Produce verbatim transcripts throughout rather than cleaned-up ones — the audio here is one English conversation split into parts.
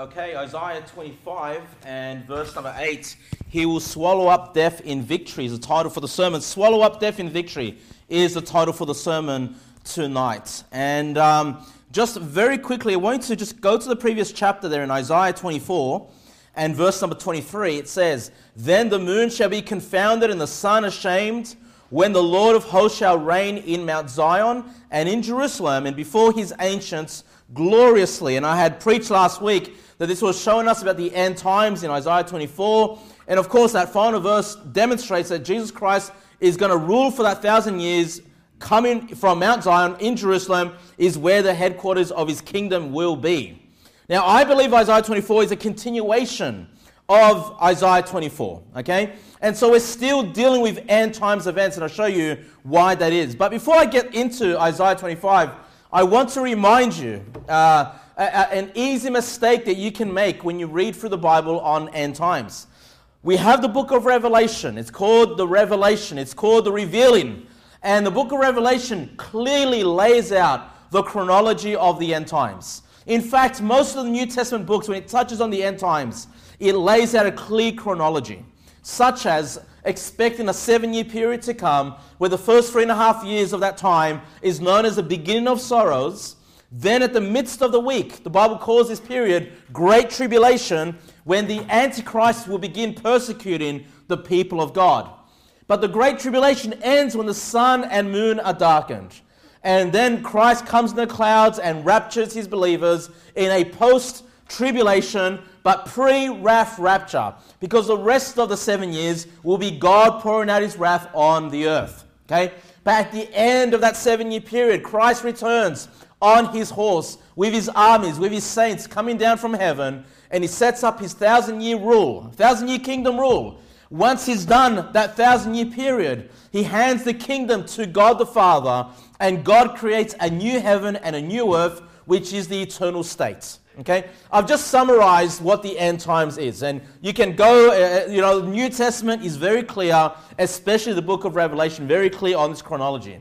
Okay, Isaiah twenty-five and verse number eight. He will swallow up death in victory is the title for the sermon. Swallow up death in victory is the title for the sermon tonight. And um, just very quickly, I want you to just go to the previous chapter there in Isaiah twenty-four and verse number twenty-three. It says, "Then the moon shall be confounded and the sun ashamed, when the Lord of hosts shall reign in Mount Zion and in Jerusalem and before his ancients gloriously." And I had preached last week that this was showing us about the end times in Isaiah twenty-four. And of course, that final verse demonstrates that Jesus Christ is going to rule for that thousand years, coming from Mount Zion in Jerusalem is where the headquarters of his kingdom will be. Now, I believe Isaiah twenty-four is a continuation of Isaiah twenty-four, okay? And so we're still dealing with end times events, and I'll show you why that is. But before I get into Isaiah twenty-five, I want to remind you uh, a, a, an easy mistake that you can make when you read through the Bible on end times. We have the book of Revelation. It's called the Revelation. It's called the Revealing. And the book of Revelation clearly lays out the chronology of the end times. In fact, most of the New Testament books, when it touches on the end times, it lays out a clear chronology, such as expecting a seven-year period to come, where the first three and a half years of that time is known as the beginning of sorrows. Then at the midst of the week, the Bible calls this period Great Tribulation, when the Antichrist will begin persecuting the people of God. But the Great Tribulation ends when the sun and moon are darkened. And then Christ comes in the clouds and raptures his believers in a post-tribulation but pre-wrath rapture, because the rest of the seven years will be God pouring out his wrath on the earth. Okay? But at the end of that seven-year period, Christ returns on his horse with his armies, with his saints coming down from heaven, and he sets up his thousand-year rule, thousand-year kingdom rule. Once he's done that thousand-year period, he hands the kingdom to God the Father, and God creates a new heaven and a new earth, which is the eternal state. Okay, I've just summarized what the end times is, and you can go, uh, you know, the New Testament is very clear, especially the book of Revelation, very clear on this chronology.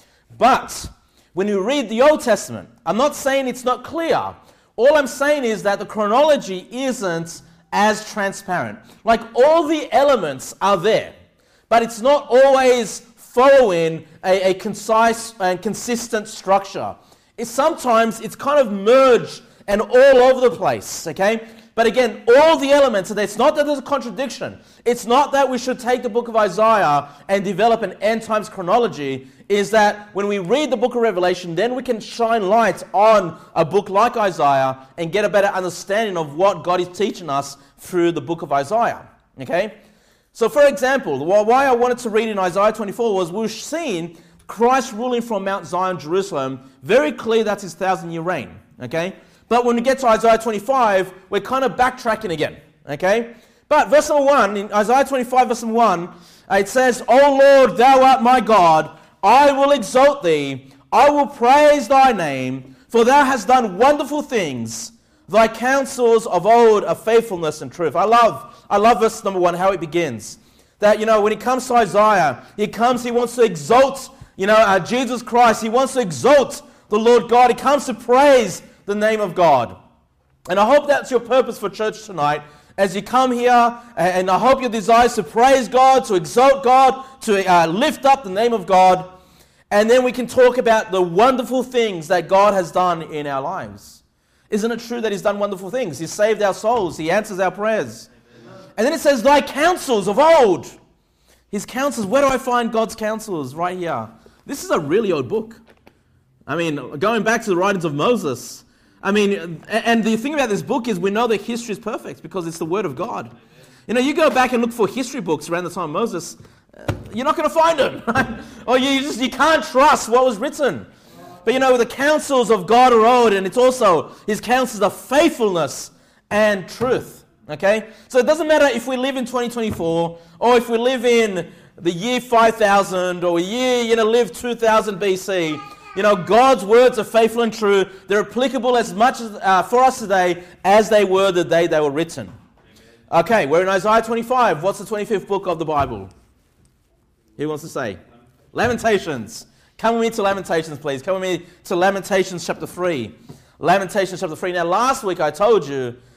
But when you read the Old Testament, I'm not saying it's not clear. All I'm saying is that the chronology isn't as transparent. Like, all the elements are there, but it's not always following a, a concise and consistent structure. It's sometimes it's kind of merged and all over the place, okay? But again, all the elements are there. It's not that there's a contradiction. It's not that we should take the book of Isaiah and develop an end times chronology. Is that when we read the book of Revelation, then we can shine light on a book like Isaiah and get a better understanding of what God is teaching us through the book of Isaiah, okay? So for example, why I wanted to read in Isaiah twenty-four was we've seen Christ ruling from Mount Zion, Jerusalem. Very clear that's his thousand-year reign, okay? But when we get to Isaiah twenty-five, we're kind of backtracking again, okay? But verse number one, in Isaiah twenty-five, verse number one, it says, "O Lord, thou art my God, I will exalt thee, I will praise thy name, for thou hast done wonderful things. Thy counsels of old are faithfulness and truth." I love, I love verse number one, how it begins. That, you know, when it comes to Isaiah, he comes, he wants to exalt, you know, uh, Jesus Christ. He wants to exalt the Lord God. He comes to praise the name of God. And I hope that's your purpose for church tonight as you come here, and I hope your desire is to praise God, to exalt God, to uh, lift up the name of God, and then we can talk about the wonderful things that God has done in our lives. Isn't it true that he's done wonderful things? He's saved our souls. He answers our prayers. Amen. And then it says, "Thy counsels of old." His counsels, where do I find God's counsels? Right here. This is a really old book. I mean, going back to the writings of Moses. I mean, and the thing about this book is we know that history is perfect because it's the Word of God. You know, you go back and look for history books around the time of Moses, uh, you're not going to find them. Right? Or you just you can't trust what was written. But you know, the counsels of God are old, and it's also his counsels of faithfulness and truth. Okay? So it doesn't matter if we live in twenty twenty-four, or if we live in the year five thousand, or a year, you know, live two thousand B C. You know, God's words are faithful and true. They're applicable as much as, uh, for us today as they were the day they were written. Okay, we're in Isaiah twenty-five. What's the twenty-fifth book of the Bible? Who wants to say? Lamentations. Come with me to Lamentations, please. Come with me to Lamentations chapter three. Lamentations chapter three. Now, last week I told you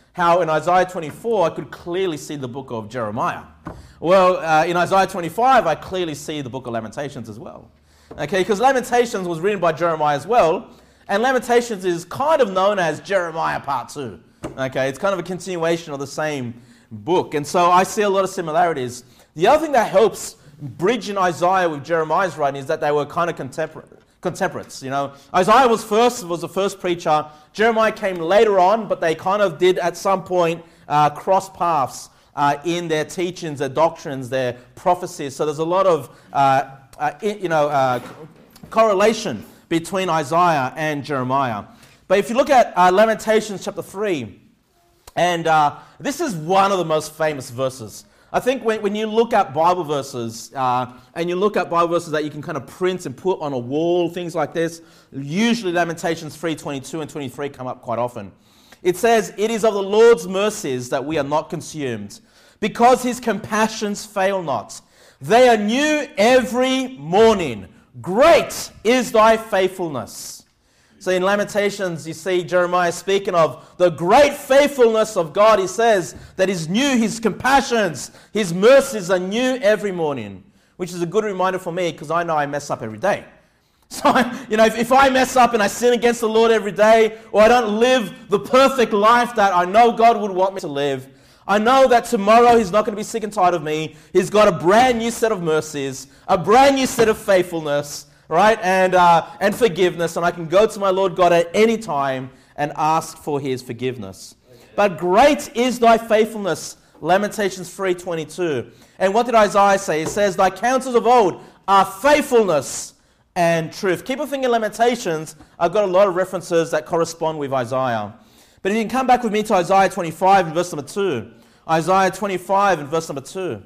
how in Isaiah twenty-four I could clearly see the book of Jeremiah. Well, uh, in Isaiah twenty-five I clearly see the book of Lamentations as well. Okay, because Lamentations was written by Jeremiah as well, and Lamentations is kind of known as Jeremiah Part two. Okay, it's kind of a continuation of the same book, and so I see a lot of similarities. The other thing that helps bridging Isaiah with Jeremiah's writing is that they were kind of contempor- contemporaries. You know, Isaiah was first was the first preacher. Jeremiah came later on, but they kind of did at some point uh, cross paths uh, in their teachings, their doctrines, their prophecies. So there's a lot of uh, uh, you know uh, correlation between Isaiah and Jeremiah. But if you look at uh, Lamentations chapter three, and uh, this is one of the most famous verses. I think when, when you look at Bible verses, uh, and you look at Bible verses that you can kind of print and put on a wall, things like this, usually Lamentations three twenty-two and twenty-three come up quite often. It says, "It is of the Lord's mercies that we are not consumed, because his compassions fail not. They are new every morning. Great is thy faithfulness." So in Lamentations, you see Jeremiah speaking of the great faithfulness of God. He says that he's new, his compassions, his mercies are new every morning, which is a good reminder for me because I know I mess up every day. So, you know, if, if I mess up and I sin against the Lord every day, or I don't live the perfect life that I know God would want me to live, I know that tomorrow he's not going to be sick and tired of me. He's got a brand new set of mercies, a brand new set of faithfulness, right, and uh, and forgiveness, and I can go to my Lord God at any time and ask for his forgiveness. Okay. But great is thy faithfulness, Lamentations three twenty-two. And what did Isaiah say? He says, "Thy counsels of old are faithfulness and truth." Keep on thinking Lamentations. I've got a lot of references that correspond with Isaiah. But if you can come back with me to Isaiah twenty-five and verse number two. Isaiah twenty-five and verse number two.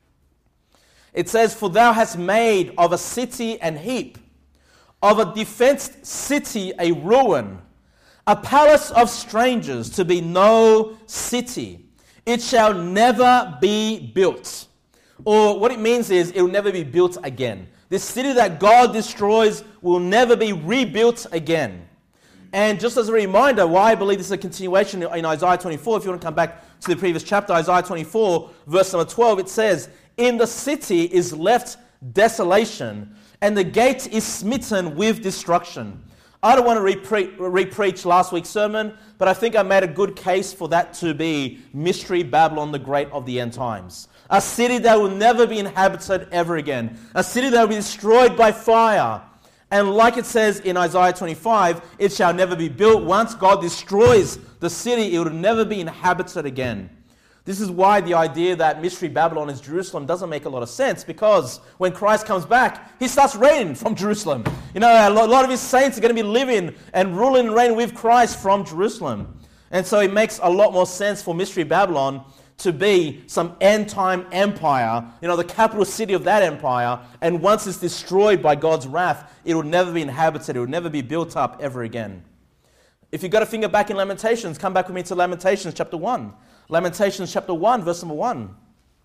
It says, "For thou hast made of a city an heap, of a defenced city a ruin, a palace of strangers to be no city. It shall never be built." Or what it means is it will never be built again. This city that God destroys will never be rebuilt again. And just as a reminder, why I believe this is a continuation in Isaiah twenty-four, if you want to come back to the previous chapter, Isaiah twenty-four, verse number twelve, it says, "In the city is left desolation, and the gate is smitten with destruction." I don't want to repre- re-preach last week's sermon, but I think I made a good case for that to be Mystery Babylon the Great of the end times. A city that will never be inhabited ever again. A city that will be destroyed by fire. And like it says in Isaiah twenty-five, it shall never be built. Once God destroys the city, it will never be inhabited again. This is why the idea that Mystery Babylon is Jerusalem doesn't make a lot of sense, because when Christ comes back, he starts reigning from Jerusalem. You know, a lot of his saints are going to be living and ruling and reigning with Christ from Jerusalem. And so it makes a lot more sense for Mystery Babylon to be some end-time empire, you know, the capital city of that empire, and once it's destroyed by God's wrath, it will never be inhabited, it will never be built up ever again. If you've got a finger back in Lamentations, come back with me to Lamentations chapter one. Lamentations chapter one, verse number one.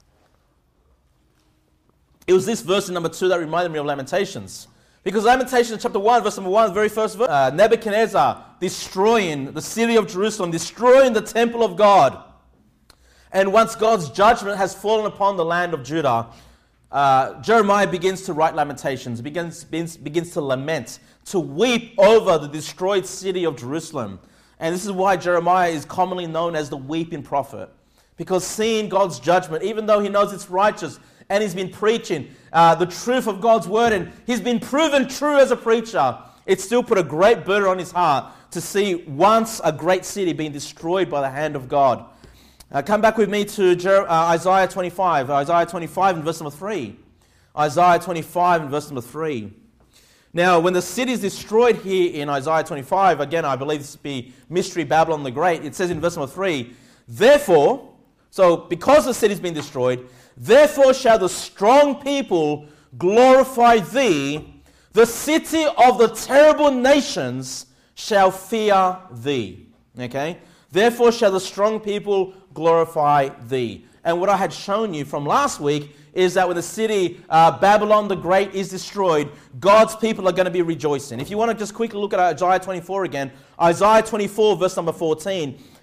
It was this verse in number two that reminded me of Lamentations. Because Lamentations chapter one, verse number one, the very first verse, uh, Nebuchadnezzar destroying the city of Jerusalem, destroying the temple of God. And once God's judgment has fallen upon the land of Judah, uh, Jeremiah begins to write Lamentations, begins, begins, begins to lament, to weep over the destroyed city of Jerusalem. And this is why Jeremiah is commonly known as the weeping prophet. Because seeing God's judgment, even though he knows it's righteous, and he's been preaching uh, the truth of God's word, and he's been proven true as a preacher, it still put a great burden on his heart to see once a great city being destroyed by the hand of God. Uh, come back with me to Jer- uh, Isaiah twenty-five. Isaiah twenty-five and verse number three. Isaiah twenty-five and verse number three. Now, when the city is destroyed here in Isaiah twenty-five, again, I believe this to be Mystery Babylon the Great, it says in verse number three, "Therefore," so because the city has been destroyed, "therefore shall the strong people glorify thee, the city of the terrible nations shall fear thee." Okay? "Therefore shall the strong people glorify thee." And what I had shown you from last week is that when the city, uh, Babylon the Great, is destroyed, God's people are going to be rejoicing. If you want to just quickly look at Isaiah twenty-four again, Isaiah twenty-four, verse number fourteen.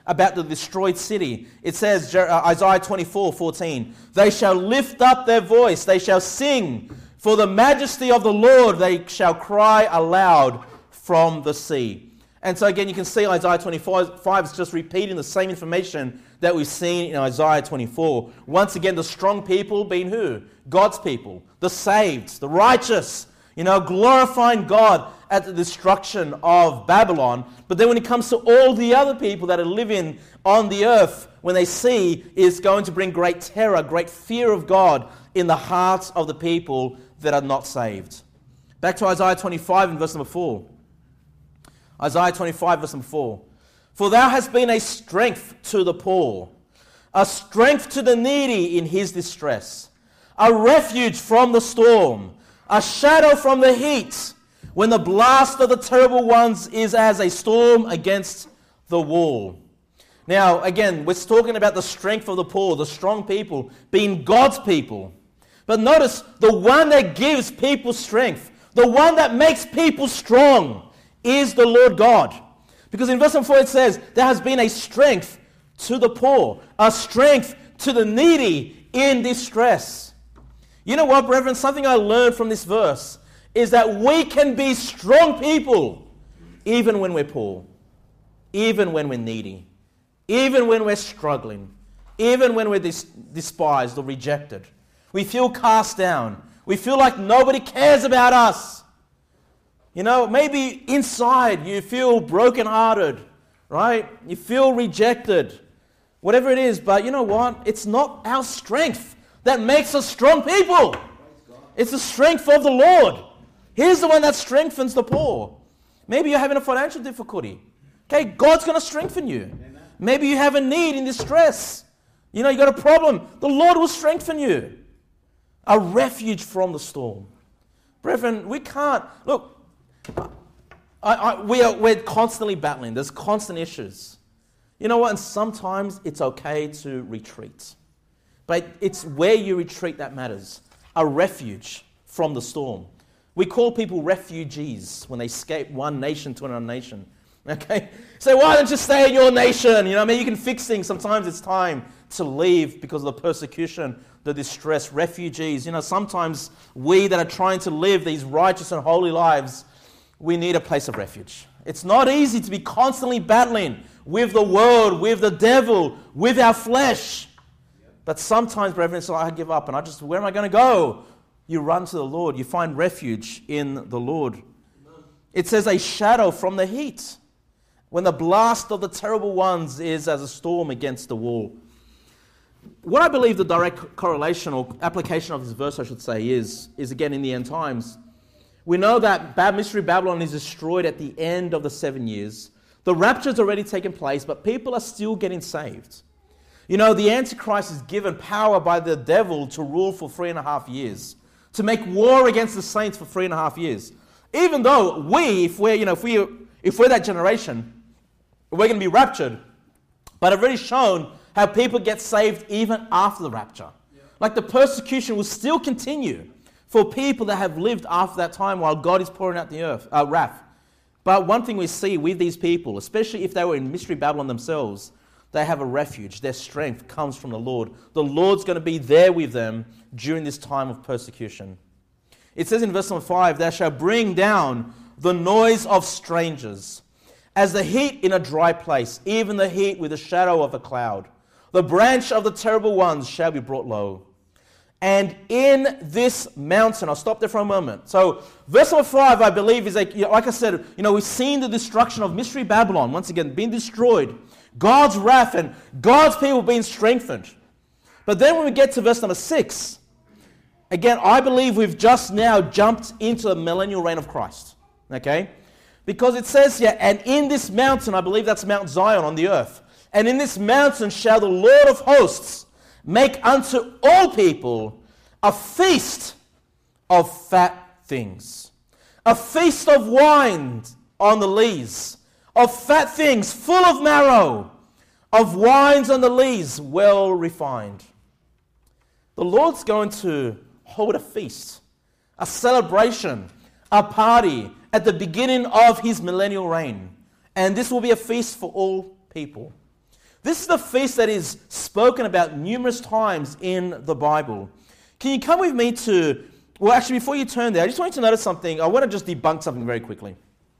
about the destroyed city. It says, Isaiah twenty-four fourteen, they shall lift up their voice, they shall sing, for the majesty of the Lord they shall cry aloud from the sea. And so again, you can see Isaiah twenty-five is just repeating the same information that we've seen in Isaiah twenty-four. Once again, the strong people being who? God's people, the saved, the righteous, you know, glorifying God at the destruction of Babylon. But then when it comes to all the other people that are living on the earth, when they see, is going to bring great terror, great fear of God in the hearts of the people that are not saved. Back to Isaiah twenty-five and verse number four. Isaiah twenty-five verse number four. For thou hast been a strength to the poor, a strength to the needy in his distress, a refuge from the storm, a shadow from the heat, when the blast of the terrible ones is as a storm against the wall. Now, again, we're talking about the strength of the poor, the strong people, being God's people. But notice, the one that gives people strength, the one that makes people strong, is the Lord God. Because in verse four it says, there has been a strength to the poor, a strength to the needy in distress. You know what, brethren? Something I learned from this verse is that we can be strong people even when we're poor, even when we're needy, even when we're struggling, even when we're dis- despised or rejected. We feel cast down. We feel like nobody cares about us. You know, maybe inside you feel brokenhearted, right? You feel rejected, whatever it is. But you know what? It's not our strength that makes us strong people. It's the strength of the Lord. He's the one that strengthens the poor. Maybe you're having a financial difficulty. Okay, God's going to strengthen you. Amen. Maybe you have a need in distress. You know, you got a problem. The Lord will strengthen you. A refuge from the storm. Brethren, we can't... Look, I, I, we are, we're constantly battling. There's constant issues. You know what? And sometimes it's okay to retreat. But it's where you retreat that matters. A refuge from the storm. We call people refugees when they escape one nation to another nation. Okay? So why don't you stay in your nation? You know, I mean, you can fix things. Sometimes it's time to leave because of the persecution, the distress. Refugees. You know, sometimes we that are trying to live these righteous and holy lives, we need a place of refuge. It's not easy to be constantly battling with the world, with the devil, with our flesh. But sometimes, brethren, it's like, I give up and I just, where am I going to go? You run to the Lord. You find refuge in the Lord. It says a shadow from the heat, when the blast of the terrible ones is as a storm against the wall. What I believe the direct correlation or application of this verse, I should say, is, is again in the end times. We know that Mystery Babylon is destroyed at the end of the seven years. The rapture has already taken place, but people are still getting saved. You know, the Antichrist is given power by the devil to rule for three and a half years, to make war against the saints for three and a half years. Even though we, if we're, you know, if we, if we're that generation, we're going to be raptured. But I've already shown how people get saved even after the rapture. Yeah. Like the persecution will still continue for people that have lived after that time while God is pouring out the earth, uh, wrath. But one thing we see with these people, especially if they were in Mystery Babylon themselves, they have a refuge. Their strength comes from the Lord. The Lord's going to be there with them during this time of persecution. It says in verse number five, "Thou shalt bring down the noise of strangers, as the heat in a dry place, even the heat with the shadow of a cloud. The branch of the terrible ones shall be brought low. And in this mountain," I'll stop there for a moment. So verse number five, I believe, is like, like I said, you know, we've seen the destruction of Mystery Babylon, once again, being destroyed. God's wrath and God's people being strengthened. But then when we get to verse number six, again, I believe we've just now jumped into the millennial reign of Christ. Okay? Because it says here, "And in this mountain," I believe that's Mount Zion on the earth, "and in this mountain shall the Lord of hosts make unto all people a feast of fat things, a feast of wine on the lees, of fat things full of marrow, of wines on the lees well refined." The Lord's going to hold a feast, a celebration, a party at the beginning of his millennial reign. And this will be a feast for all people. This is the feast that is spoken about numerous times in the Bible. Can you come with me to, well, actually, before you turn there, I just want you to notice something. I want to just debunk something very quickly.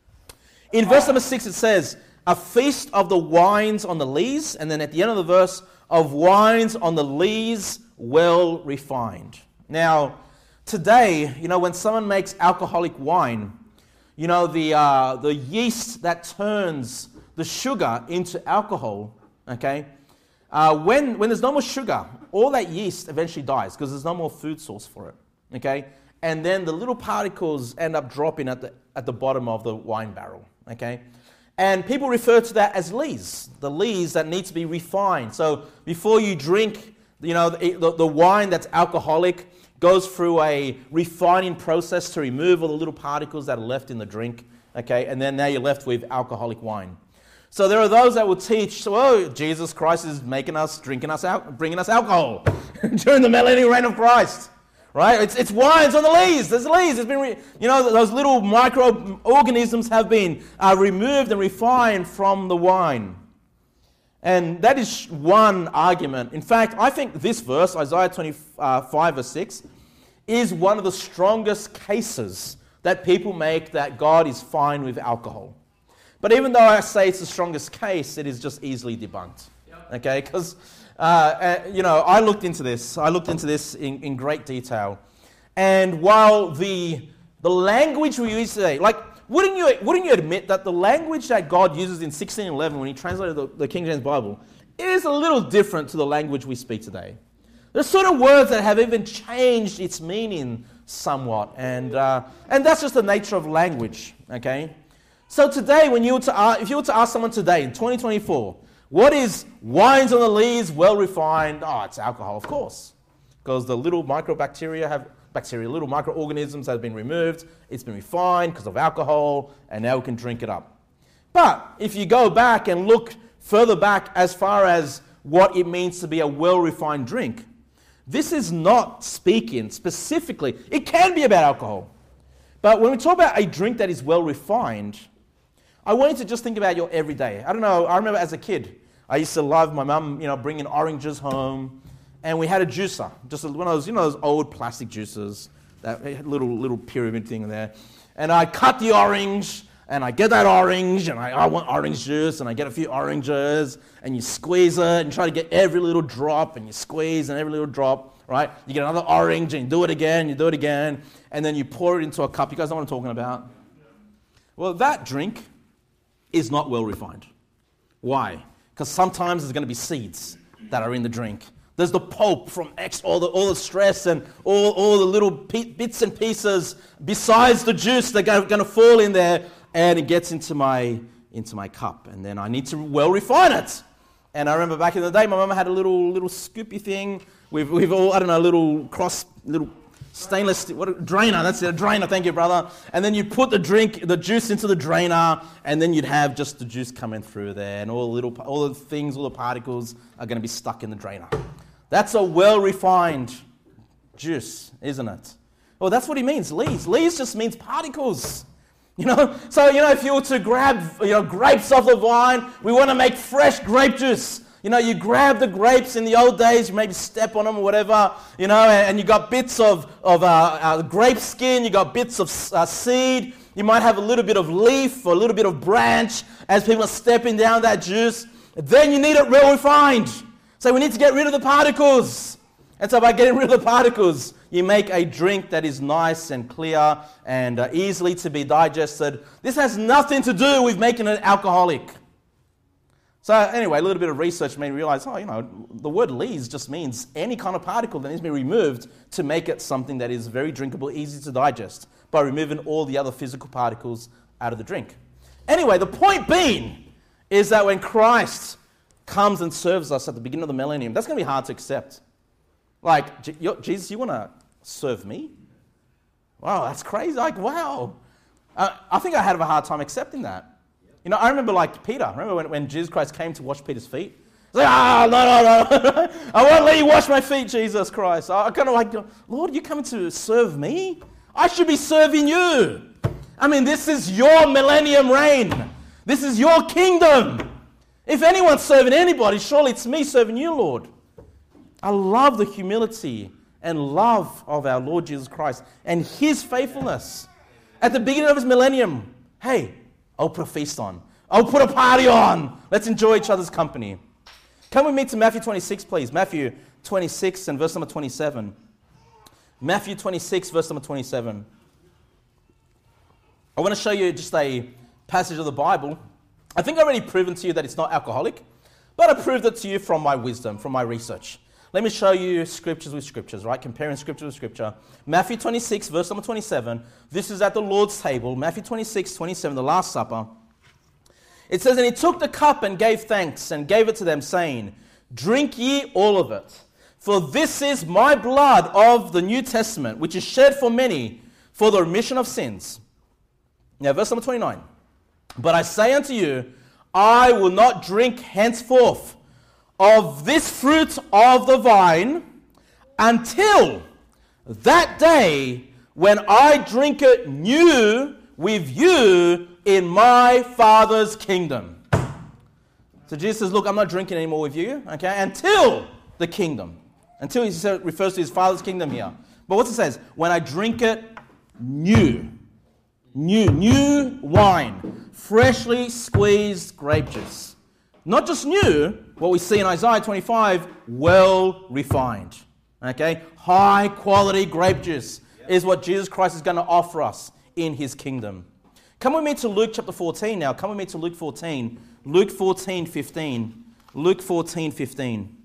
In verse number six, it says, a feast of the wines on the lees, and then at the end of the verse, of wines on the lees well refined. Now, today, you know, when someone makes alcoholic wine, you know, the uh, the yeast that turns the sugar into alcohol, okay, uh, when, when there's no more sugar, all that yeast eventually dies because there's no more food source for it, okay? And then the little particles end up dropping at the, at the bottom of the wine barrel, okay? And people refer to that as lees, the lees that need to be refined. So before you drink, you know, the, the, the wine that's alcoholic goes through a refining process to remove all the little particles that are left in the drink, okay? And then now you're left with alcoholic wine. So there are those that will teach, well, Jesus Christ is making us, drinking us out, bringing us alcohol during the millennial reign of Christ, right? It's it's wines on the lees. There's lees. It's been, re, you know, those little microorganisms have been uh, removed and refined from the wine. And that is one argument. In fact, I think this verse, Isaiah twenty-five, verse six, is one of the strongest cases that people make that God is fine with alcohol. But even though I say it's the strongest case, it is just easily debunked. Okay, because, uh, uh, you know, I looked into this. I looked into this in, in great detail. And while the the language we use today, like, wouldn't you wouldn't you admit that the language that God uses in sixteen eleven when he translated the, the King James Bible is a little different to the language we speak today? There's sort of words that have even changed its meaning somewhat. And, uh, and that's just the nature of language, okay? So today, when you were to ask, if you were to ask someone today in twenty twenty-four, what is wines on the lees, well refined? Oh, it's alcohol, of course, because the little microbacteria have bacteria, little microorganisms have been removed. It's been refined because of alcohol, and now we can drink it up. But if you go back and look further back as far as what it means to be a well-refined drink, this is not speaking specifically. It can be about alcohol, but when we talk about a drink that is well-refined, I want you to just think about your everyday. I don't know, I remember as a kid, I used to love my mum, you know, bringing oranges home, and we had a juicer, just one of those, you know, those old plastic juicers, that little little pyramid thing there. And I cut the orange, and I get that orange, and I, I want orange juice, and I get a few oranges, and you squeeze it, and try to get every little drop, and you squeeze, and every little drop, right? You get another orange, and you do it again, you do it again, and then you pour it into a cup. You guys know what I'm talking about? Well, that drink is not well refined. Why? Because sometimes there's going to be seeds that are in the drink. There's the pulp from X, all the all the stress and all, all the little pe- bits and pieces besides the juice that are going to fall in there, and it gets into my into my cup, and then I need to well refine it. And I remember back in the day, my mum had a little little scoopy thing with with all I don't know little cross little. Stainless, what a drainer, that's it, a drainer, thank you, brother. And then you put the drink, the juice into the drainer, and then you'd have just the juice coming through there, and all the little, all the things, all the particles are going to be stuck in the drainer. That's a well-refined juice, isn't it? Well, that's what he means, lees. Lees just means particles. You know, so, you know, if you were to grab, you know, grapes off the vine, we want to make fresh grape juice. You know, you grab the grapes in the old days, you maybe step on them or whatever, you know, and, and you got bits of, of uh, uh, grape skin, you got bits of uh, seed, you might have a little bit of leaf or a little bit of branch as people are stepping down that juice. Then you need it well refined. So we need to get rid of the particles. And so by getting rid of the particles, you make a drink that is nice and clear and uh, easily to be digested. This has nothing to do with making it alcoholic. So anyway, a little bit of research made me realize, oh, you know, the word lees just means any kind of particle that needs to be removed to make it something that is very drinkable, easy to digest, by removing all the other physical particles out of the drink. Anyway, the point being is that when Christ comes and serves us at the beginning of the millennium, that's going to be hard to accept. Like, Jesus, you want to serve me? Wow, that's crazy. Like, wow. Uh, I think I had a hard time accepting that. You know, I remember like Peter. Remember when, when Jesus Christ came to wash Peter's feet? He's like, ah, no, no, no. I won't let you wash my feet, Jesus Christ. I kind of like, Lord, you coming to serve me? I should be serving you. I mean, this is your millennium reign. This is your kingdom. If anyone's serving anybody, surely it's me serving you, Lord. I love the humility and love of our Lord Jesus Christ and his faithfulness. At the beginning of his millennium, hey, I'll put a feast on. I'll put a party on. Let's enjoy each other's company. Come with me to Matthew twenty-six, please. Matthew twenty-six and verse number twenty-seven. Matthew twenty-six, verse number twenty-seven. I want to show you just a passage of the Bible. I think I've already proven to you that it's not alcoholic, but I proved it to you from my wisdom, from my research. Let me show you scriptures with scriptures, right? Comparing scripture with scripture. Matthew twenty-six, verse number twenty-seven. This is at the Lord's table. Matthew twenty-six, twenty-seven, the Last Supper. It says, and he took the cup and gave thanks and gave it to them, saying, drink ye all of it. For this is my blood of the New Testament, which is shed for many for the remission of sins. Now, verse number twenty-nine. But I say unto you, I will not drink henceforth of this fruit of the vine until that day when I drink it new with you in my Father's kingdom. So Jesus says, look, I'm not drinking anymore with you, okay, until the kingdom. Until he refers to his Father's kingdom here. But what it says? When I drink it new. New, new wine. Freshly squeezed grape juice. Not just new, what we see in Isaiah twenty-five, well refined. Okay? High quality grape juice is what Jesus Christ is going to offer us in his kingdom. Come with me to Luke chapter fourteen now. Come with me to Luke fourteen. Luke fourteen, fifteen. Luke fourteen, fifteen.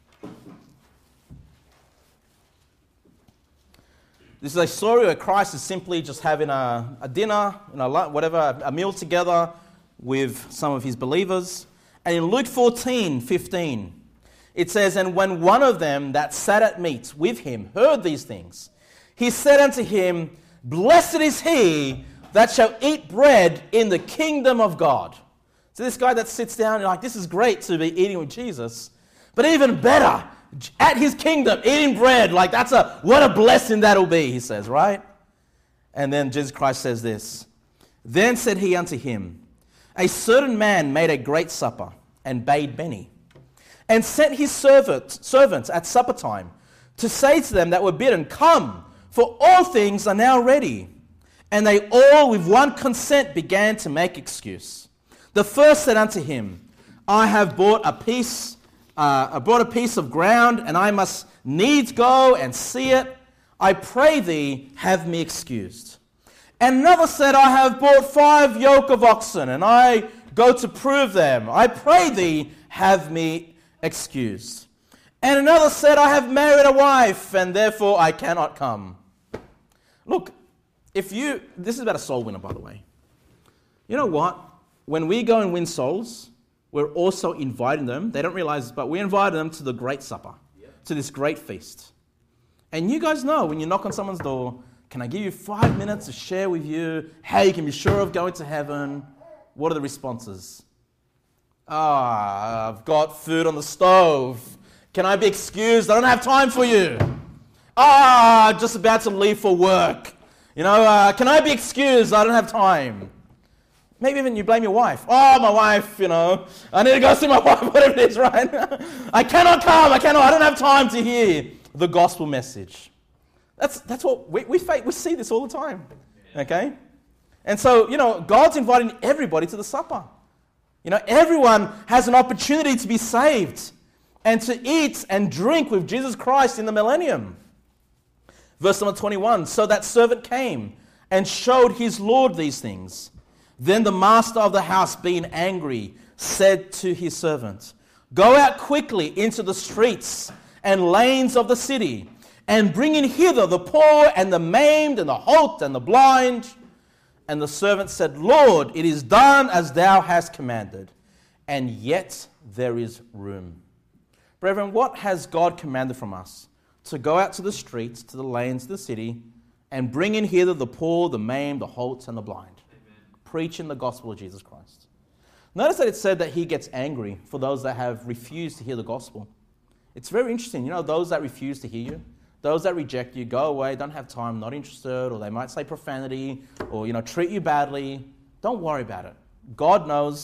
This is a story where Christ is simply just having a, a dinner, you know, whatever, a meal together with some of his believers. And in Luke fourteen, fifteen, it says, and when one of them that sat at meat with him heard these things, he said unto him, blessed is he that shall eat bread in the kingdom of God. So this guy that sits down, like, this is great to be eating with Jesus, but even better, at his kingdom, eating bread, like that's a, what a blessing that'll be, he says, right? And then Jesus Christ says this, then said he unto him, a certain man made a great supper and bade many, and sent his servant, servants at supper time to say to them that were bidden, come, for all things are now ready. And they all with one consent began to make excuse. The first said unto him, I have bought a piece Uh, I brought a piece of ground, and I must needs go and see it. I pray thee, have me excused. And another said, I have bought five yoke of oxen, and I go to prove them. I pray thee, have me excused. And another said, I have married a wife, and therefore I cannot come. Look, if you, this is about a soul winner, by the way. You know what? When we go and win souls, we're also inviting them, they don't realize this, but we invited them to the great supper, yep. to this great feast. And you guys know, when you knock on someone's door, can I give you five minutes to share with you how you can be sure of going to heaven? What are the responses? Ah, I've got food on the stove. Can I be excused? I don't have time for you. Ah, just about to leave for work. You know, uh, can I be excused? I don't have time. Maybe even you blame your wife. Oh, my wife, you know, I need to go see my wife, whatever it is, right? I cannot come, I cannot, I don't have time to hear the gospel message. That's that's what, we we, we see this all the time, okay? And so, you know, God's inviting everybody to the supper. You know, everyone has an opportunity to be saved and to eat and drink with Jesus Christ in the millennium. Verse number twenty-one, so that servant came and showed his Lord these things. Then the master of the house, being angry, said to his servant, go out quickly into the streets and lanes of the city, and bring in hither the poor and the maimed and the halt and the blind. And the servant said, Lord, it is done as thou hast commanded, and yet there is room. Brethren, what has God commanded from us? To go out to the streets, to the lanes of the city, and bring in hither the poor, the maimed, the halt, and the blind. Preaching the gospel of Jesus Christ. Notice that it said that he gets angry for those that have refused to hear the gospel. It's very interesting. You know, those that refuse to hear you, those that reject you, go away, don't have time, not interested, or they might say profanity, or, you know, treat you badly. Don't worry about it. God knows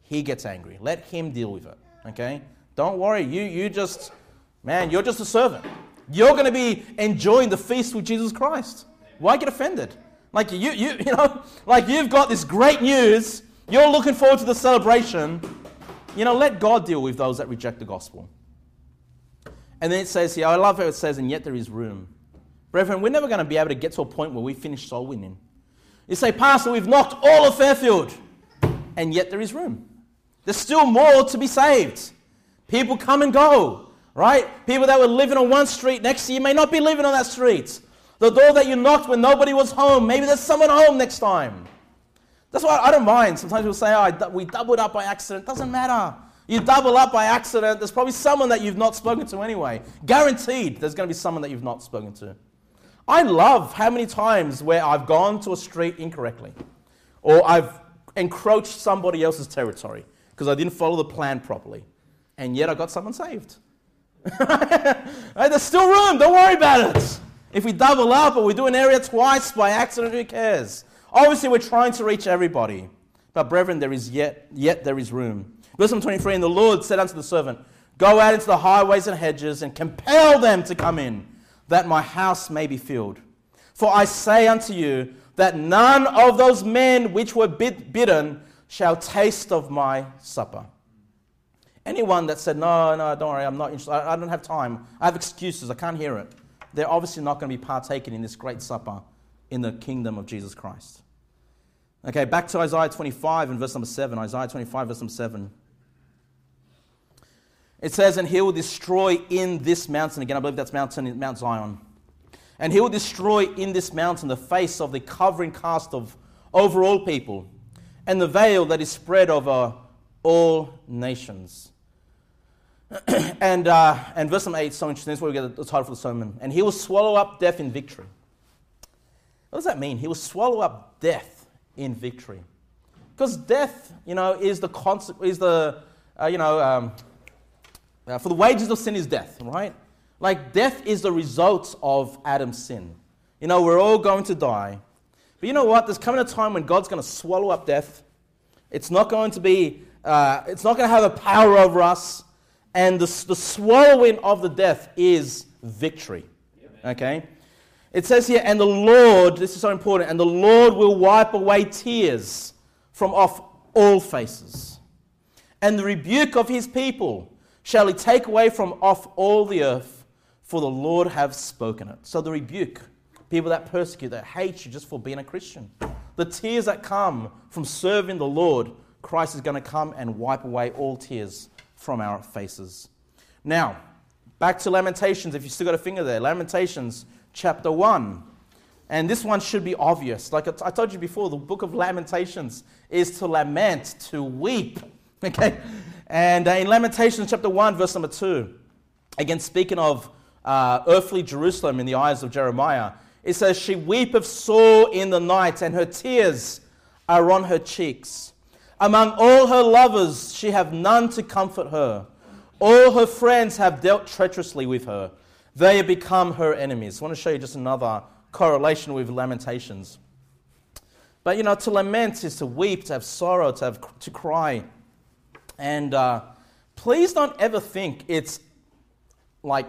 he gets angry. Let him deal with it, okay? Don't worry. You, you just, man, you're just a servant. You're going to be enjoying the feast with Jesus Christ. Why get offended? Like, you, you, you know, like you've got this great news. You're looking forward to the celebration. You know, let God deal with those that reject the gospel. And then it says here, I love how it says, and yet there is room. Brethren, we're never going to be able to get to a point where we finish soul winning. You say, Pastor, we've knocked all of Fairfield, and yet there is room. There's still more to be saved. People come and go, right? People that were living on one street next to you may not be living on that street. The door that you knocked when nobody was home, maybe there's someone home next time. That's why I don't mind. Sometimes people say, oh, we doubled up by accident. It doesn't matter. You double up by accident, there's probably someone that you've not spoken to anyway. Guaranteed there's going to be someone that you've not spoken to. I love how many times where I've gone to a street incorrectly, or I've encroached somebody else's territory because I didn't follow the plan properly, and yet I got someone saved. Right? There's still room, don't worry about it. If we double up or we do an area twice by accident, who cares? Obviously, we're trying to reach everybody. But brethren, there is yet, yet there is room. Verse number twenty-three, and the Lord said unto the servant, go out into the highways and hedges and compel them to come in, that my house may be filled. For I say unto you, that none of those men which were bid- bidden shall taste of my supper. Anyone that said, no, no, don't worry, I'm not interested, I, I don't have time, I have excuses, I can't hear it, they're obviously not going to be partaking in this great supper in the kingdom of Jesus Christ. Okay, back to Isaiah twenty-five and verse number seven. Isaiah twenty-five, verse number seven. It says, and he will destroy in this mountain, again I believe that's mountain, Mount Zion, and he will destroy in this mountain the face of the covering cast of over all people, and the veil that is spread over all nations. and uh, and verse number eight is so interesting. This is where we get the title for the sermon. And he will swallow up death in victory. What does that mean? He will swallow up death in victory. Because death, you know, is the concept, is the, uh, you know, um, uh, for the wages of sin is death, right? Like death is the result of Adam's sin. You know, we're all going to die. But you know what? There's coming a time when God's going to swallow up death. It's not going to be, uh, it's not going to have a power over us. And the, the swallowing of the death is victory. Okay? It says here, and the Lord, this is so important, and the Lord will wipe away tears from off all faces. And the rebuke of his people shall he take away from off all the earth, for the Lord hath spoken it. So the rebuke, people that persecute, that hate you just for being a Christian. The tears that come from serving the Lord, Christ is going to come and wipe away all tears from our faces. Now, back to Lamentations, if you still got a finger there. Lamentations chapter one. And this one should be obvious. Like I told you before, the book of Lamentations is to lament, to weep. Okay? And uh, in Lamentations chapter one, verse number two, again speaking of uh, earthly Jerusalem in the eyes of Jeremiah, it says, she weepeth sore in the night, and her tears are on her cheeks. Among all her lovers, she have none to comfort her. All her friends have dealt treacherously with her. They have become her enemies. I want to show you just another correlation with Lamentations. But, you know, to lament is to weep, to have sorrow, to have to cry. And uh, please don't ever think it's, like,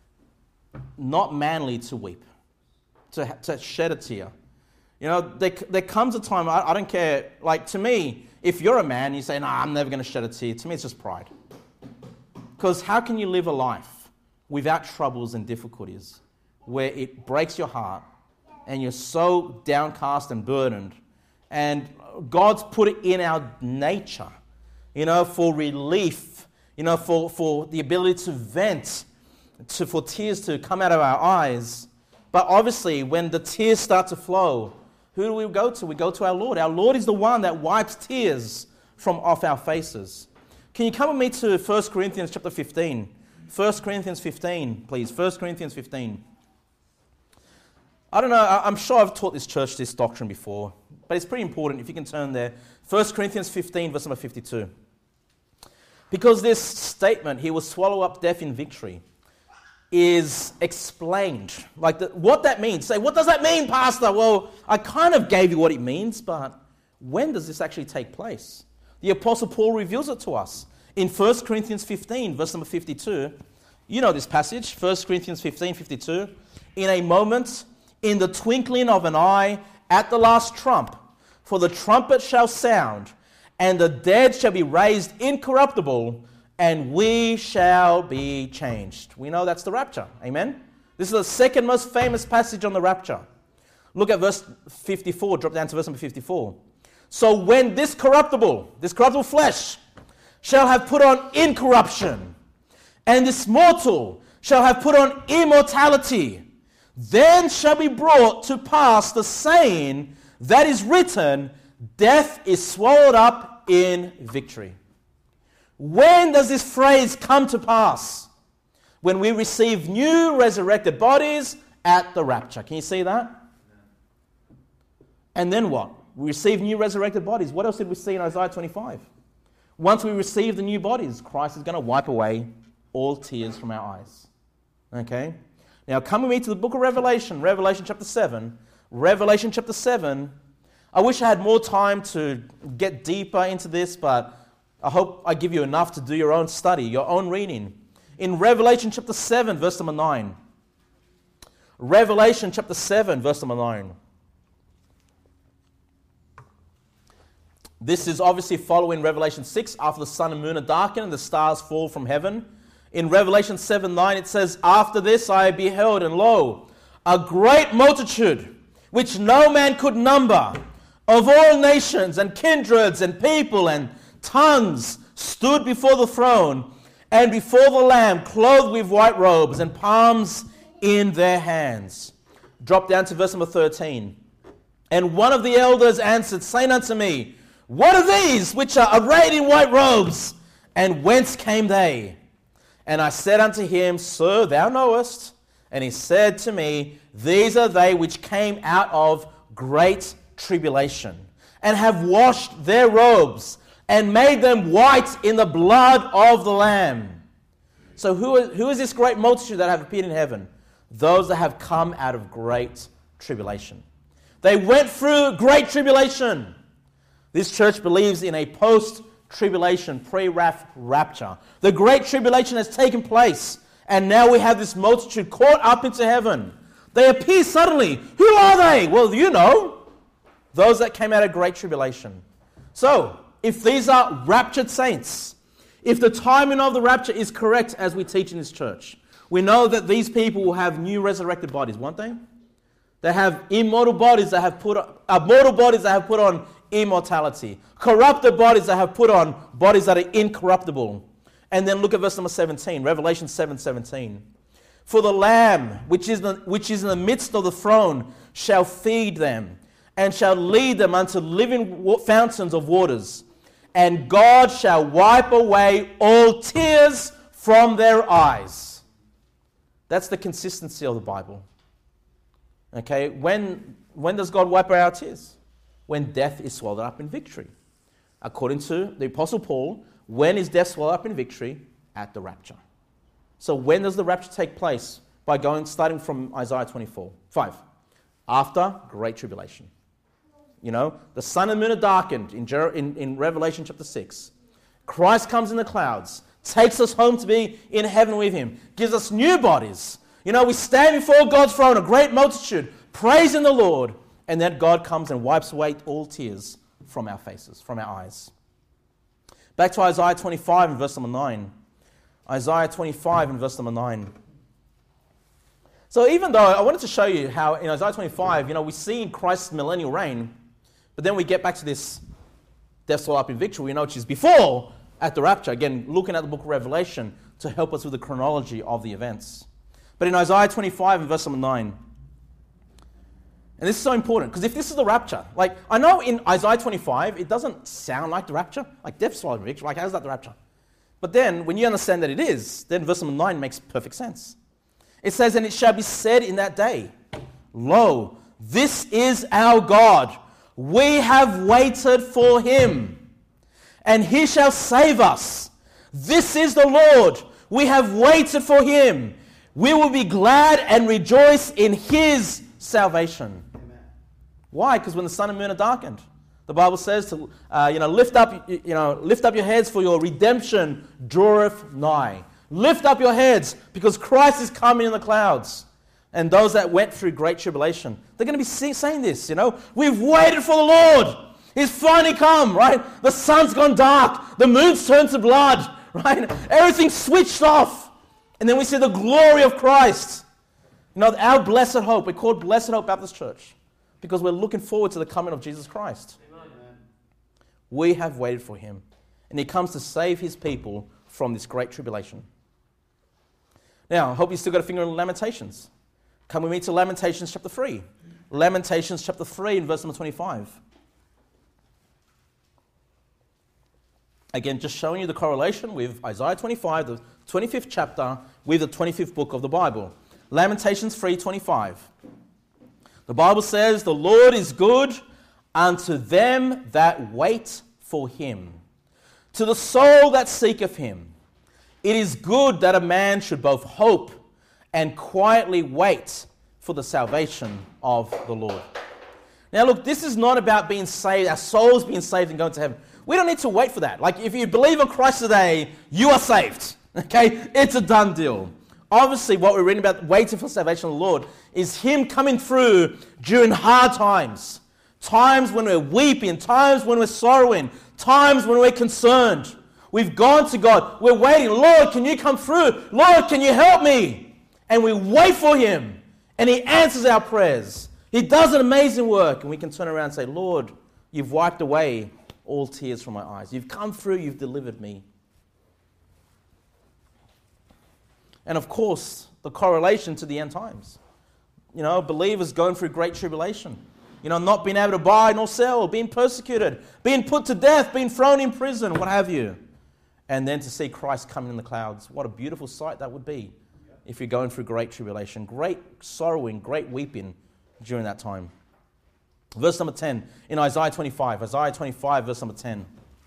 not manly to weep, to, to shed a tear. You know, there, there comes a time, I, I don't care, like, to me, if you're a man, you say, no, nah, I'm never going to shed a tear. To me, it's just pride. Because how can you live a life without troubles and difficulties where it breaks your heart and you're so downcast and burdened? And God's put it in our nature, you know, for relief, you know, for, for the ability to vent, to, for tears to come out of our eyes. But obviously, when the tears start to flow, who do we go to? We go to our Lord. Our Lord is the one that wipes tears from off our faces. Can you come with me to First Corinthians chapter fifteen? First Corinthians fifteen, please. First Corinthians fifteen. I don't know, I'm sure I've taught this church this doctrine before, but it's pretty important if you can turn there. First Corinthians fifteen, verse number fifty-two. Because this statement, he will swallow up death in victory, is explained. Like the, what that means. Say, what does that mean, Pastor? Well, I kind of gave you what it means, but when does this actually take place? The Apostle Paul reveals it to us. In First Corinthians fifteen, verse number fifty-two, you know this passage, First Corinthians fifteen, fifty-two. In a moment, in the twinkling of an eye, at the last trump, for the trumpet shall sound, and the dead shall be raised incorruptible, and we shall be changed. We know that's the rapture. Amen? This is the second most famous passage on the rapture. Look at verse fifty-four. Drop down to verse number fifty-four. So when this corruptible, this corruptible flesh, shall have put on incorruption, and this mortal shall have put on immortality, then shall be brought to pass the saying that is written, death is swallowed up in victory. When does this phrase come to pass? When we receive new resurrected bodies at the rapture. Can you see that? And then what? We receive new resurrected bodies. What else did we see in Isaiah twenty-five? Once we receive the new bodies, Christ is going to wipe away all tears from our eyes. Okay? Now come with me to the book of Revelation, Revelation chapter seven. Revelation chapter seven. I wish I had more time to get deeper into this, but I hope I give you enough to do your own study, your own reading. In Revelation chapter seven, verse number nine. Revelation chapter seven, verse number nine. This is obviously following Revelation six, after the sun and moon are darkened and the stars fall from heaven. In Revelation seven nine it says, after this I beheld, and lo, a great multitude, which no man could number, of all nations and kindreds and people and tongues, stood before the throne and before the Lamb, clothed with white robes and palms in their hands. Drop down to verse number thirteen. And one of the elders answered, saying unto me, what are these which are arrayed in white robes, and whence came they? And I said unto him, Sir, thou knowest. And he said to me, these are they which came out of great tribulation, and have washed their robes, and made them white in the blood of the Lamb. So who is, who is this great multitude that have appeared in heaven? Those that have come out of great tribulation. They went through great tribulation. This church believes in a post-tribulation, pre-wrath rapture. The great tribulation has taken place, and now we have this multitude caught up into heaven. They appear suddenly. Who are they? Well, you know, those that came out of great tribulation. So, if these are raptured saints, if the timing of the rapture is correct as we teach in this church, we know that these people will have new resurrected bodies, won't they? They have immortal bodies that have put on, uh, mortal bodies that have put on immortality. Corrupted bodies that have put on bodies that are incorruptible. And then look at verse number seventeen, Revelation seven seventeen. For the Lamb, which is, the, which is in the midst of the throne, shall feed them, and shall lead them unto living fountains of waters. And God shall wipe away all tears from their eyes. That's the consistency of the Bible. Okay, when, when does God wipe away our tears? When death is swallowed up in victory. According to the Apostle Paul, when is death swallowed up in victory? At the rapture. So when does the rapture take place? By going, starting from Isaiah twenty-four, five. After great tribulation. You know, the sun and moon are darkened in, Jer- in, in Revelation chapter six. Christ comes in the clouds, takes us home to be in heaven with him, gives us new bodies. You know, we stand before God's throne, a great multitude, praising the Lord, and then God comes and wipes away all tears from our faces, from our eyes. Back to Isaiah twenty-five and verse number nine. Isaiah twenty-five and verse number nine. So even though I wanted to show you how in Isaiah twenty-five, you know, we see in Christ's millennial reign, but then we get back to this death swallowed up in victory, we know which is before, at the rapture. Again, looking at the book of Revelation to help us with the chronology of the events. But in Isaiah twenty-five and verse number nine, and this is so important, because if this is the rapture, like, I know in Isaiah twenty-five, it doesn't sound like the rapture, like death swallowed up in victory, like how's that the rapture? But then, when you understand that it is, then verse number nine makes perfect sense. It says, and it shall be said in that day, lo, this is our God. We have waited for him, and he shall save us. This is the Lord. We have waited for him. We will be glad and rejoice in his salvation. Amen. Why? Because when the sun and moon are darkened, The Bible says to uh, you know lift up you know lift up your heads, for your redemption draweth nigh. Lift up your heads because Christ is coming in the clouds. And those that went through great tribulation, they're going to be saying this, you know. We've waited for the Lord. He's finally come, right? The sun's gone dark. The moon's turned to blood, right? Everything's switched off. And then we see the glory of Christ. You know, our blessed hope, we're called Blessed Hope Baptist Church because we're looking forward to the coming of Jesus Christ. Amen. We have waited for him. And he comes to save his people from this great tribulation. Now, I hope you still got a finger in Lamentations. Come with me to Lamentations chapter three. Lamentations chapter three and verse number twenty-five. Again, just showing you the correlation with Isaiah twenty-five, the twenty-fifth chapter, with the twenty-fifth book of the Bible. Lamentations three twenty-five. The Bible says, the Lord is good unto them that wait for him, to the soul that seeketh him. It is good that a man should both hope and quietly wait for the salvation of the Lord. Now look, this is not about being saved, our souls being saved and going to heaven. We don't need to wait for that. Like if you believe in Christ today, you are saved. Okay? It's a done deal. Obviously what we're reading about waiting for the salvation of the Lord is him coming through during hard times. Times when we're weeping, times when we're sorrowing, times when we're concerned. We've gone to God. We're waiting. Lord, can you come through? Lord, can you help me? And we wait for him. And he answers our prayers. He does an amazing work. And we can turn around and say, Lord, you've wiped away all tears from my eyes. You've come through. You've delivered me. And of course, the correlation to the end times. You know, believers going through great tribulation. You know, not being able to buy nor sell, being persecuted, being put to death, being thrown in prison, what have you. And then to see Christ coming in the clouds. What a beautiful sight that would be if you're going through great tribulation, great sorrowing, great weeping during that time. Verse number ten in Isaiah twenty-five. Isaiah twenty-five, verse number ten.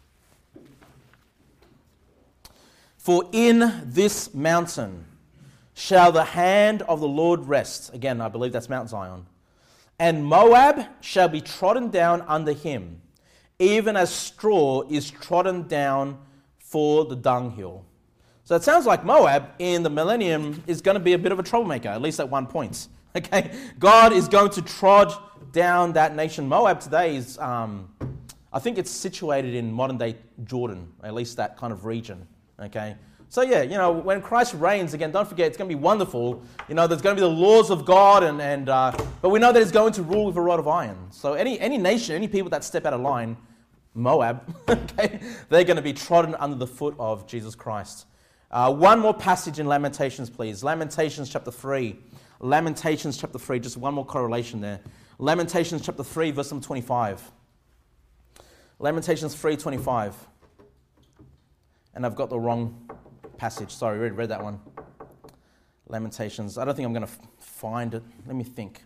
For in this mountain shall the hand of the Lord rest. Again, I believe that's Mount Zion. And Moab shall be trodden down under him, even as straw is trodden down for the dunghill. So it sounds like Moab in the millennium is going to be a bit of a troublemaker, at least at one point. Okay, God is going to trod down that nation. Moab today is, um, I think it's situated in modern day Jordan, at least that kind of region. Okay, so yeah, you know, when Christ reigns again, don't forget it's going to be wonderful. You know, there's going to be the laws of God, and and uh, but we know that He's going to rule with a rod of iron. So any any nation, any people that step out of line, Moab, okay, they're going to be trodden under the foot of Jesus Christ. Uh, one more passage in Lamentations, please. Lamentations chapter three. Lamentations chapter three. Just one more correlation there. Lamentations chapter three, verse number twenty-five. Lamentations three twenty-five. And I've got the wrong passage. Sorry, read, read that one. Lamentations. I don't think I'm going to f- find it. Let me think.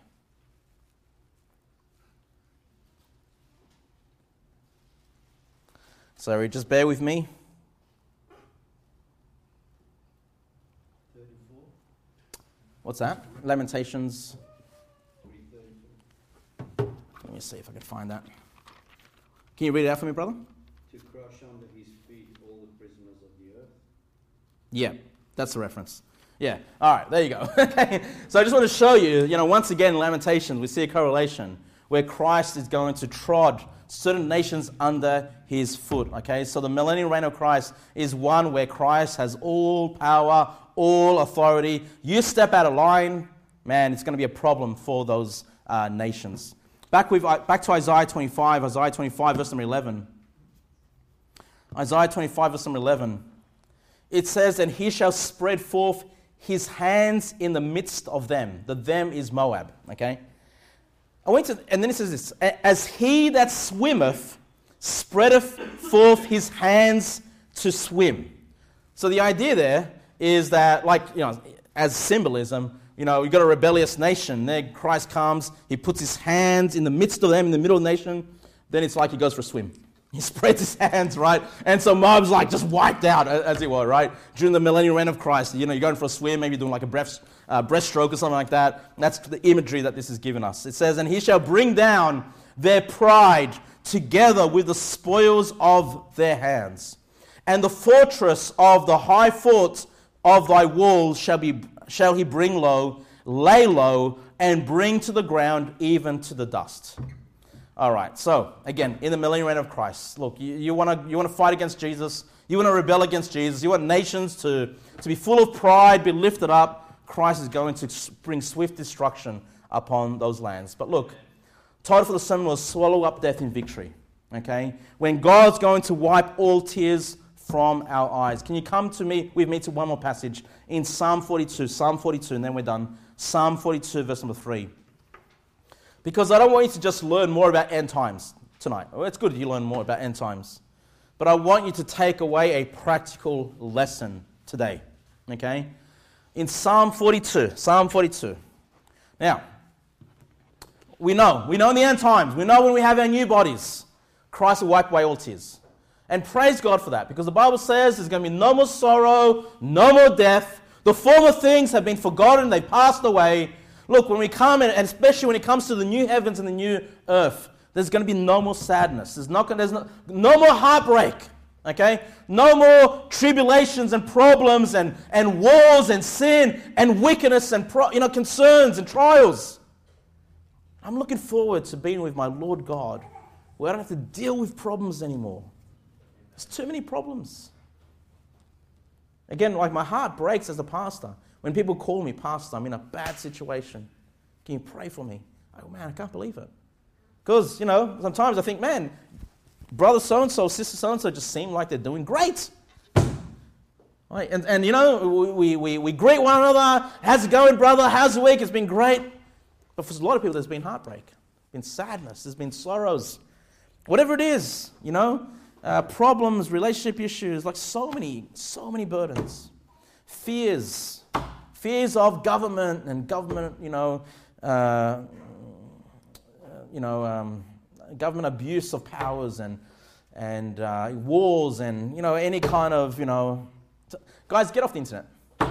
Sorry, just bear with me. thirty-four. What's that? Lamentations. Let me see if I can find that. Can you read it out for me, brother? To crush under his feet all the prisoners of the earth. Yeah, that's the reference. Yeah, all right, there you go. Okay, so I just want to show you, you know, once again, in Lamentations, we see a correlation where Christ is going to trod certain nations under his foot, okay? So the millennial reign of Christ is one where Christ has all power, all authority. You step out of line, man, it's going to be a problem for those uh, nations. Back with back to Isaiah twenty-five, Isaiah twenty-five, verse number eleven. Isaiah twenty-five, verse number eleven. It says, and he shall spread forth his hands in the midst of them. The them is Moab, okay? I went to, and then it says this, as he that swimmeth spreadeth forth his hands to swim. So the idea there is that, like, you know, as symbolism, you know, you've got a rebellious nation. There Christ comes, he puts his hands in the midst of them, in the middle of the nation. Then it's like he goes for a swim. He spreads his hands, right? And so Moab's like just wiped out, as it were, right? During the millennial reign of Christ, you know, you're going for a swim, maybe doing like a breast, uh, breaststroke or something like that. That's the imagery that this is giving us. It says, and he shall bring down their pride together with the spoils of their hands. And the fortress of the high fort of thy walls shall be shall he bring low, lay low, and bring to the ground, even to the dust. All right, so again, in the millennial reign of Christ, look, you, you want to you want to fight against Jesus, you want to rebel against Jesus, you want nations to, to be full of pride, be lifted up. Christ is going to bring swift destruction upon those lands. But look, title for the sermon was Swallow Up Death in Victory. Okay? When God's going to wipe all tears from our eyes. Can you come to me with me to one more passage in Psalm forty-two, Psalm forty-two, and then we're done. Psalm forty-two, verse number three. Because I don't want you to just learn more about end times tonight. Well, it's good you learn more about end times. But I want you to take away a practical lesson today. Okay? In Psalm forty-two, Psalm forty-two. Now, we know, we know in the end times, we know when we have our new bodies, Christ will wipe away all tears. And praise God for that, because the Bible says there's going to be no more sorrow, no more death. The former things have been forgotten, they've passed away. Look, when we come, and especially when it comes to the new heavens and the new earth, there's going to be no more sadness. There's, not, there's no, no more heartbreak, okay? No more tribulations and problems and, and wars and sin and wickedness and pro, you know, concerns and trials. I'm looking forward to being with my Lord God, where I don't have to deal with problems anymore. There's too many problems. Again, like my heart breaks as a pastor. When people call me, Pastor, I'm in a bad situation. Can you pray for me? I go, man, I can't believe it. Because, you know, sometimes I think, man, brother so-and-so, sister so-and-so just seem like they're doing great. Right? And, and, you know, we, we, we greet one another. How's it going, brother? How's the week? It's been great. But for a lot of people, there's been heartbreak. There's been sadness. There's been sorrows. Whatever it is, you know, uh, problems, relationship issues, like so many, so many burdens. Fears. Fears of government and government, you know, uh, you know, um, government abuse of powers and and uh, wars and, you know, any kind of, you know... T- guys, get off the internet.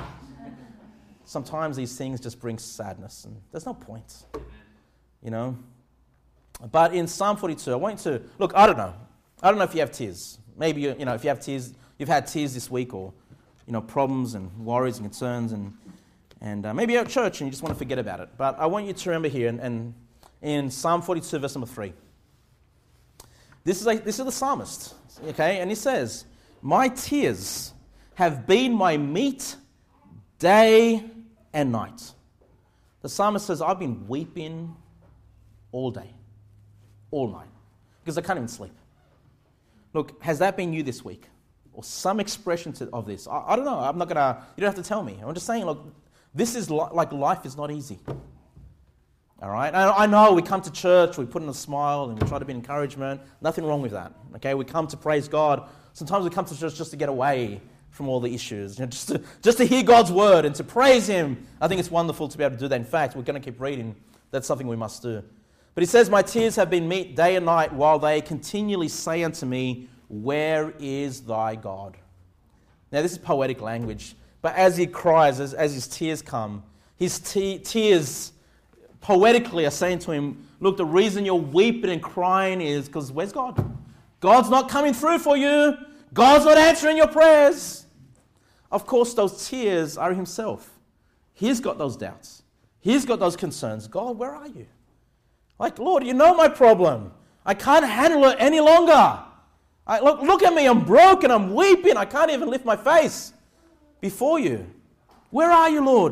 Sometimes these things just bring sadness and there's no point, you know. But in Psalm forty-two, I want you to... Look, I don't know. I don't know if you have tears. Maybe, you, you know, if you have tears, you've had tears this week or, you know, problems and worries and concerns and... And uh, maybe you're at church and you just want to forget about it. But I want you to remember here, and, and in Psalm forty-two, verse number three. This is, a, this is the psalmist, okay? And he says, my tears have been my meat day and night. The psalmist says, I've been weeping all day, all night, because I can't even sleep. Look, has that been you this week? Or some expression to, of this? I, I don't know. I'm not going to, you don't have to tell me. I'm just saying, look, this is li- like life is not easy. All right? I, I know we come to church, we put in a smile, and we try to be encouragement. Nothing wrong with that. Okay? We come to praise God. Sometimes we come to church just to get away from all the issues, you know, just to, just to hear God's word and to praise Him. I think it's wonderful to be able to do that. In fact, we're going to keep reading. That's something we must do. But he says, my tears have been meat day and night, while they continually say unto me, where is thy God? Now, this is poetic language. But as he cries, as, as his tears come, his te- tears poetically are saying to him, look, the reason you're weeping and crying is because where's God? God's not coming through for you. God's not answering your prayers. Of course, those tears are himself. He's got those doubts. He's got those concerns. God, where are you? Like, Lord, you know my problem. I can't handle it any longer. I, look, look at me. I'm broken. I'm weeping. I can't even lift my face before you. Where are you, Lord?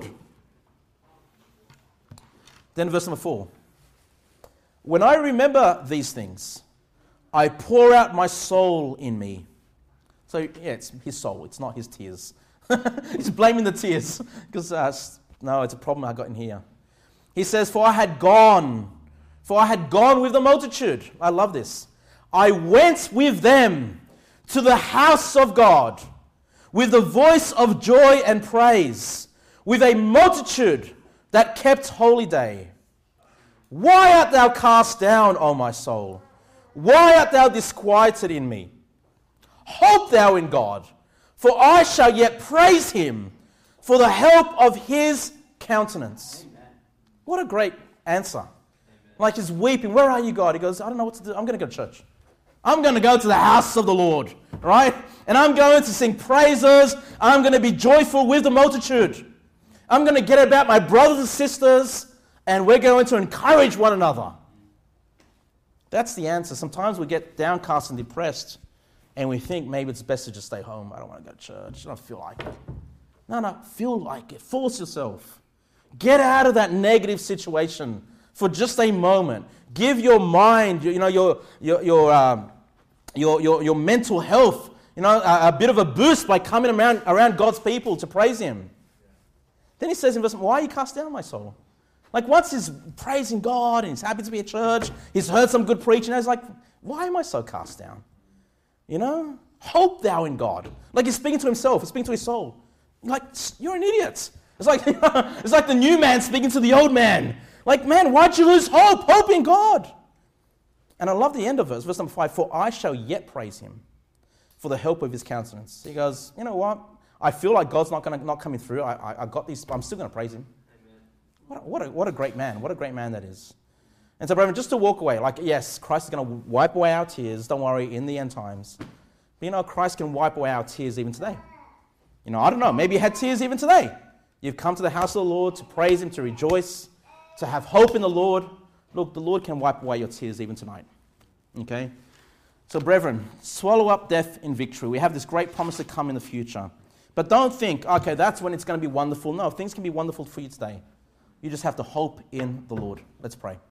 Then verse number four. When I remember these things, I pour out my soul in me. So, yeah, it's his soul. It's not his tears. He's blaming the tears. Because, uh, no, it's a problem I got in here. He says, for I had gone, for I had gone with the multitude. I love this. I went with them to the house of God with the voice of joy and praise, with a multitude that kept holy day. Why art thou cast down, O my soul? Why art thou disquieted in me? Hope thou in God, for I shall yet praise him for the help of his countenance. Amen. What a great answer. Amen. Like he's weeping. Where are you, God? He goes, I don't know what to do. I'm going to go to church. I'm going to go to the house of the Lord, right? And I'm going to sing praises. I'm going to be joyful with the multitude. I'm going to get about my brothers and sisters, and we're going to encourage one another. That's the answer. Sometimes we get downcast and depressed, and we think maybe it's best to just stay home. I don't want to go to church. I don't feel like it. No, no, feel like it. Force yourself. Get out of that negative situation for just a moment. Give your mind, you know, your your your um, your, your your mental health, you know, a, a bit of a boost by coming around around God's people to praise Him. Then he says in verse, why are you cast down, my soul? Like once he's praising God and he's happy to be at church, he's heard some good preaching, and he's like, why am I so cast down? You know, hope thou in God. Like he's speaking to himself, he's speaking to his soul. Like, you're an idiot. It's like, it's like the new man speaking to the old man. Like, man, why'd you lose hope? Hope in God. And I love the end of verse, verse number five, for I shall yet praise him for the help of his countenance. He goes, you know what? I feel like God's not going to not coming through. I, I, I got these, but I'm still going to praise him. Amen. What a, what, a, what a great man. What a great man that is. And so, brethren, just to walk away, like, yes, Christ is going to wipe away our tears. Don't worry, in the end times. But, you know, Christ can wipe away our tears even today. You know, I don't know. Maybe you had tears even today. You've come to the house of the Lord to praise him, to rejoice, to have hope in the Lord. Look, the Lord can wipe away your tears even tonight. Okay? So, brethren, swallow up death in victory. We have this great promise to come in the future. But don't think, okay, that's when it's going to be wonderful. No, things can be wonderful for you today. You just have to hope in the Lord. Let's pray.